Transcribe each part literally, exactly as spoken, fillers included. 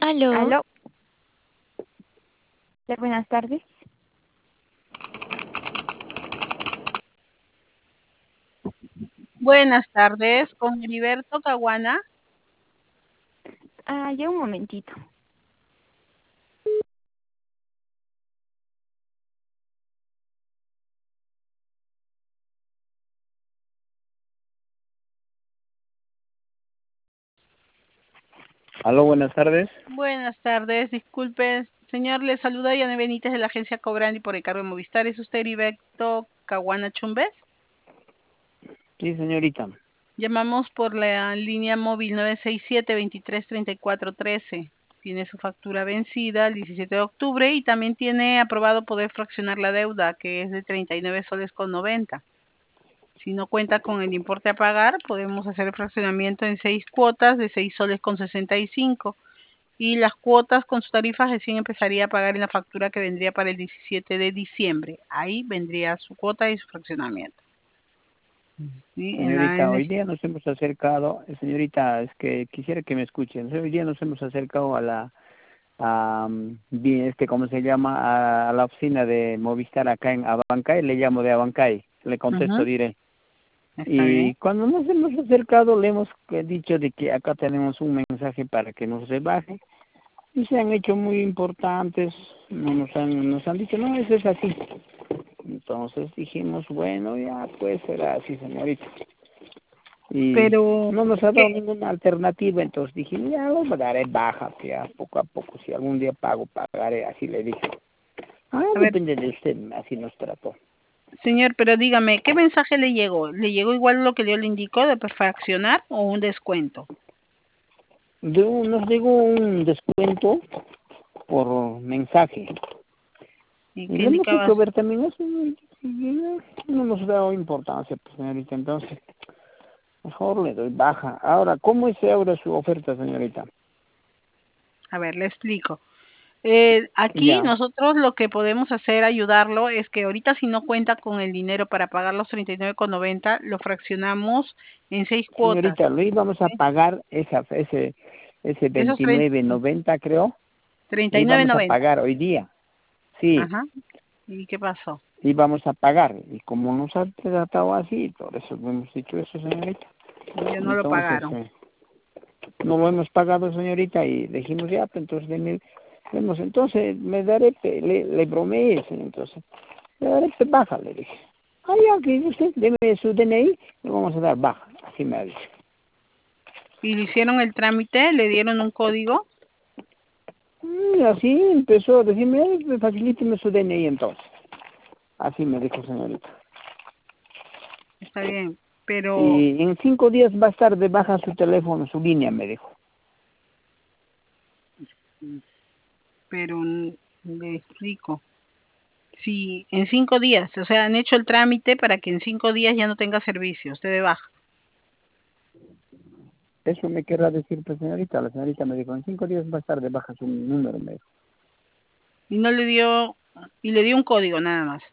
Aló, Aló, sí, buenas tardes. Buenas tardes, con Heriberto Caguana. Ah, ya un momentito. Aló, buenas tardes. Buenas tardes, disculpe, señor, le saluda Yane Benítez de la agencia Cobrandi por encargo de Movistar. ¿Es usted Heriberto Caguana Chumbes? Sí, señorita. Llamamos por la línea móvil nueve seis siete, veintitrés treinta y cuatro trece. Tiene su factura vencida el diecisiete de octubre y también tiene aprobado poder fraccionar la deuda, que es de treinta y nueve soles con noventa. Si no cuenta con el importe a pagar, podemos hacer el fraccionamiento en seis cuotas de seis soles con sesenta y cinco. Y las cuotas con sus tarifas recién empezaría a pagar en la factura que vendría para el diecisiete de diciembre. Ahí vendría su cuota y su fraccionamiento. ¿Sí? En la, Señorita, en hoy el- día nos hemos acercado, eh, señorita, es que quisiera que me escuchen. Hoy día nos hemos acercado a la, a, mm, bien, este, ¿cómo se llama? A, a la oficina de Movistar acá en Abancay, le llamo de Abancay, le contesto, Ujú, diré. está bien. Y cuando nos hemos acercado, le hemos eh, dicho de que acá tenemos un mensaje para que nos rebaje. Y se han hecho muy importantes, no nos han, nos han dicho, no, eso es así. Entonces dijimos, bueno, ya pues será así, señorita. Y Pero, no nos ha ¿qué? dado ninguna alternativa, entonces dijimos, ya lo daré baja, que ya poco a poco, si algún día pago, pagaré, así le dije. Ah, A ver, depende de usted, así nos trató. señor, pero dígame, ¿qué mensaje le llegó? ¿Le llegó igual lo que yo le indicó de fraccionar o un descuento? De un- nos llegó un descuento por mensaje. ¿Y Y qué le hemos indicaba? hecho ver también eso, y no no nos ha dado importancia, pues, señorita, entonces mejor le doy baja. Ahora, ¿cómo es ahora su oferta, señorita? A ver, le explico. Eh, aquí Ya. nosotros lo que podemos hacer, ayudarlo, es que ahorita si no cuenta con el dinero para pagar los treinta y nueve con noventa, lo fraccionamos en seis cuotas. Señorita, lo íbamos a ¿Sí? pagar esa, ese, ese Esos veintinueve noventa, creo, lo treinta y nueve íbamos a noventa. pagar hoy día. Sí, Ajá. ¿Y qué pasó? íbamos a pagar. Y como nos ha tratado así, por eso le hemos dicho eso, señorita. Ya no lo Entonces, pagaron. eh, no lo hemos pagado, señorita, y dijimos, ya, pues entonces, deme- demos, entonces, me daré, pe- le, le bromeé, entonces, le daré pe- baja, le dije. Ah, ya, que usted, deme su D N I, le vamos a dar baja. Así me ha dicho. ¿Y le hicieron el trámite? ¿Le dieron un código? Y así empezó a decirme, "Ay, facilíteme su D N I entonces". Así me dijo, señorita. Está bien, pero, Y en cinco días va a estar de baja su teléfono, su línea, me dijo. pero mm, le explico. Si en cinco días, o sea, han hecho el trámite para que en cinco días ya no tenga servicio, usted de baja. Eso me querrá decir, pues, señorita. La señorita me dijo, en cinco días va a estar de baja su número, me dijo. Y no le dio, y le dio un código nada más.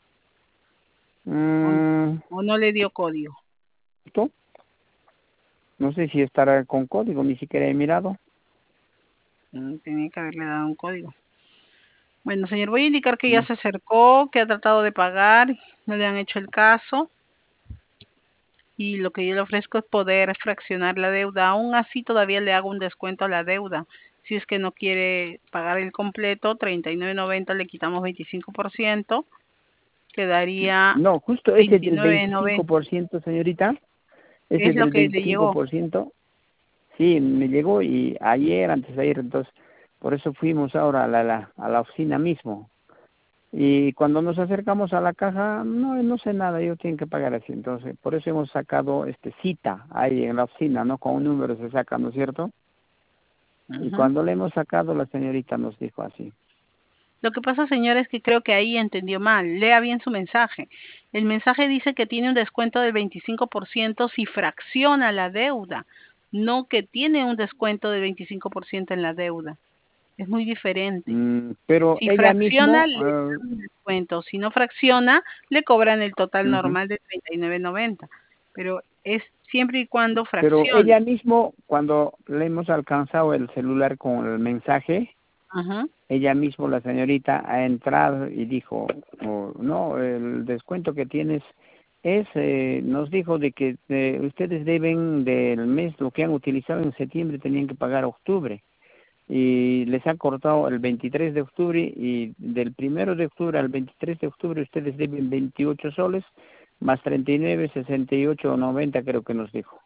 O, Mm, o no le dio código. ¿esto? No sé si estará con código, ni siquiera he mirado. Mm, Tenía que haberle dado un código. Bueno, señor, voy a indicar que ya No. se acercó, que ha tratado de pagar, no le han hecho el caso y lo que yo le ofrezco es poder fraccionar la deuda. Aún así, todavía le hago un descuento a la deuda. Si es que no quiere pagar el completo, treinta y nueve noventa le quitamos veinticinco por ciento, quedaría No, justo ese del veintinueve noventa. veinticinco por ciento, señorita, ese Es lo del que le veinticinco llegó. por ciento, sí, me llegó y ayer, antes de ayer, entonces, por eso fuimos ahora a la, la- a la oficina mismo. Y cuando nos acercamos a la caja, no, no sé nada, ellos tienen que pagar así. Entonces, por eso hemos sacado este cita ahí en la oficina, ¿no? Con un número se saca, ¿no es cierto? Y Ujú. cuando le hemos sacado, la señorita nos dijo así. Lo que pasa, señora, es que creo que ahí entendió mal. Lea bien su mensaje. El mensaje dice que tiene un descuento del veinticinco por ciento si fracciona la deuda, no que tiene un descuento del veinticinco por ciento en la deuda. Es muy diferente. Mm, pero Si ella fracciona, mismo, le eh, dan un descuento. Si no fracciona, le cobran el total ujú, normal de treinta y nueve noventa. Pero es siempre y cuando Pero fraccione. ella mismo, cuando le hemos alcanzado el celular con el mensaje, Ajá. ella mismo, la señorita, ha entrado y dijo, oh, no, el descuento que tienes es, eh, nos dijo de que eh, ustedes deben del mes, lo que han utilizado en septiembre, tenían que pagar octubre. Y les ha cortado el veintitrés de octubre y del primero de octubre al veintitrés de octubre ustedes deben veintiocho soles, más treinta y nueve, sesenta y ocho o noventa creo que nos dijo.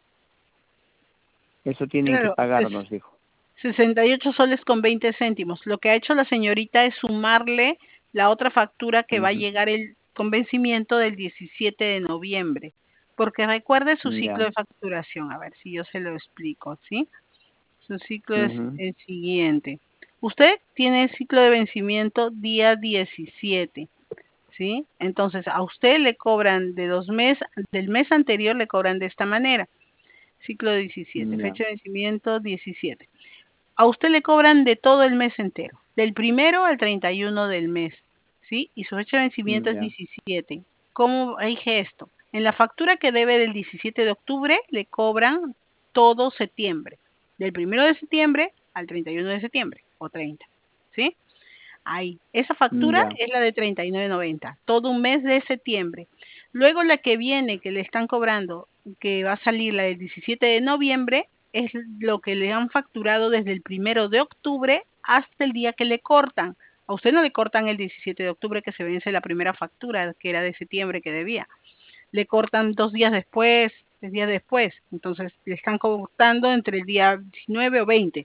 Eso tienen que Claro, pagar, pues nos dijo. sesenta y ocho soles con veinte céntimos. Lo que ha hecho la señorita es sumarle la otra factura que va a Uh-huh. llegar el con vencimiento del diecisiete de noviembre. Porque recuerde su ciclo Ya. de facturación. A ver si yo se lo explico, ¿sí? Su ciclo es Uh-huh. el siguiente. Usted tiene ciclo de vencimiento día diecisiete, ¿sí? Entonces, a usted le cobran de dos meses, del mes anterior le cobran de esta manera. Ciclo diecisiete, Ya. fecha de vencimiento diecisiete. A usted le cobran de todo el mes entero, del primero al treinta y uno del mes, ¿sí? Y su fecha de vencimiento es Ya. diecisiete. ¿Cómo rige esto? En la factura que debe del diecisiete de octubre le cobran todo septiembre, del primero de septiembre al treinta y uno de septiembre, o treinta, ¿sí? Ahí, esa factura Ya. es la de treinta y nueve noventa, todo un mes de septiembre. Luego la que viene, que le están cobrando, que va a salir la del diecisiete de noviembre, es lo que le han facturado desde el primero de octubre hasta el día que le cortan. A usted no le cortan el diecisiete de octubre que se vence la primera factura, que era de septiembre que debía. Le cortan dos días después, tres días después. Entonces le están cortando entre el día diecinueve o veinte.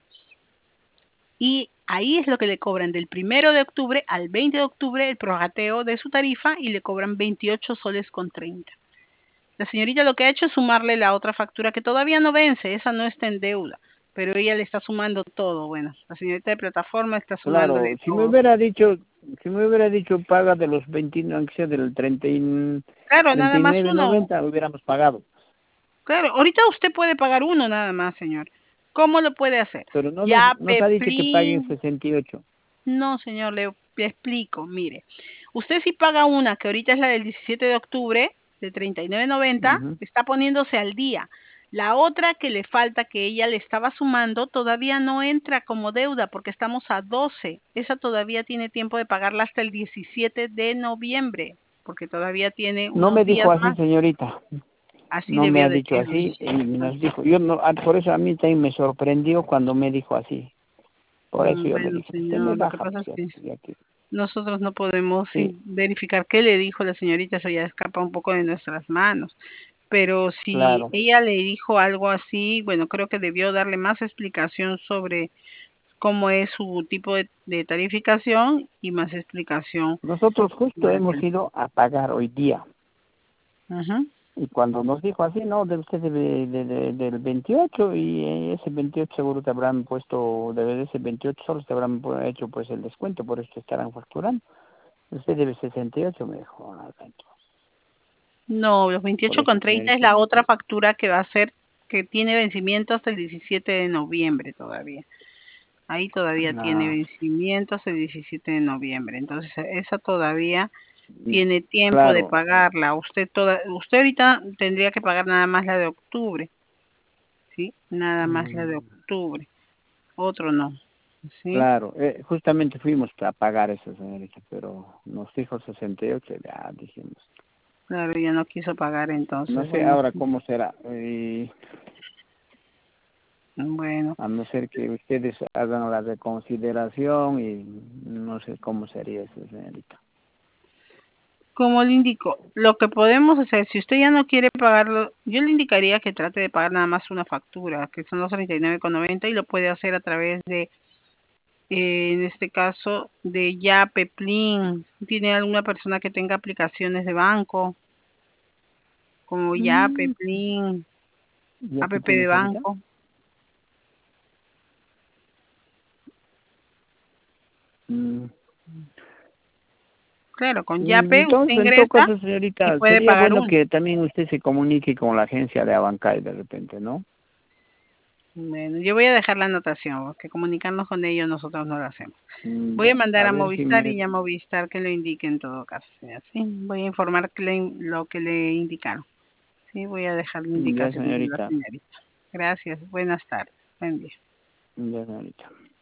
Y ahí es lo que le cobran del primero de octubre al veinte de octubre el prorrateo de su tarifa y le cobran veintiocho soles con treinta. La señorita lo que ha hecho es sumarle la otra factura que todavía no vence, esa no está en deuda, pero ella le está sumando todo. Bueno, la señorita de plataforma está sumando de Claro, si me todo. hubiera dicho, si me hubiera dicho paga de los veintinueve, aunque sea del treinta y, Claro, nada más treinta y nueve uno. noventa, hubiéramos pagado. Claro, ahorita usted puede pagar uno nada más, señor. ¿Cómo lo puede hacer? Pero no nos, Ya, nos ha dicho que paguen Peplín. sesenta y ocho. No, señor, le, le explico. Mire, usted si paga una, que ahorita es la del diecisiete de octubre, de treinta y nueve noventa, Uh-huh. está poniéndose al día. La otra que le falta, que ella le estaba sumando, todavía no entra como deuda porque estamos a doce. Esa todavía tiene tiempo de pagarla hasta el diecisiete de noviembre, porque todavía tiene No unos me días dijo así, más. señorita. Así No me debió ha dicho decirlo. así y nos dijo. Yo no, ah, por eso a mí también me sorprendió cuando me dijo así. Por eso Mm, yo le Bueno, dije, usted me señor, lo que baja, pasa pues es ya, que ya que. nosotros no podemos Sí, verificar qué le dijo la señorita, eso ya escapa un poco de nuestras manos. Pero si claro. ella le dijo algo así, bueno, creo que debió darle más explicación sobre cómo es su tipo de, de tarificación y más explicación Nosotros justo para que... hemos ido a pagar hoy día. Ujú. Y cuando nos dijo así, no, de usted debe de, de- del veintiocho y eh, ese veintiocho seguro te habrán puesto, de ese veintiocho solo te habrán pu- hecho pues el descuento, por eso te estarán facturando. Usted debe sesenta y ocho, me dijo. Ah, entonces, No, los por veintiocho eso, con treinta es señorita. la otra factura que va a ser, que tiene vencimiento hasta el diecisiete de noviembre todavía. Ahí todavía tiene Ah, vencimiento hasta el diecisiete de noviembre. Entonces, esa todavía mm, tiene tiempo de claro. pagarla. Usted toda, usted ahorita tendría que pagar nada más la de octubre, ¿sí? Nada más la de Mm, octubre. Otro no, ¿sí? claro, eh, justamente fuimos a pagar eso, señorita, pero nos dijo sesenta y ocho, ya dijimos. Claro, ya no quiso pagar No entonces. sé Bueno, ahora sí. cómo será. Y Bueno, a no ser que ustedes hagan la reconsideración y no sé cómo sería eso, señorita. como le indico, lo que podemos hacer, si usted ya no quiere pagarlo, yo le indicaría que trate de pagar nada más una factura, que son los treinta y nueve con noventa y lo puede hacer a través de, eh, en este caso, de Yape, Plin. ¿Tiene alguna persona que tenga aplicaciones de banco, como Yape, Mm, Plin, ¿ya app que de tienes ahorita? banco? Mm, Claro, con mm, Yape usted entonces, en todo ingresa caso, y señorita, puede sería pagar bueno uno. que también usted se comunique con la agencia de Abancay de repente, ¿no? Bueno, yo voy a dejar la anotación, porque comunicarnos con ellos nosotros no lo hacemos. Mm, Voy a ya, mandar a a ver si Movistar me... y a Movistar que lo indique en todo caso, señor. Sí, voy a informar que le- lo que le indicaron. Sí, voy a dejar la Ya, indicación de la señorita. señorita. Gracias, buenas tardes, buen día. Ya, señorita.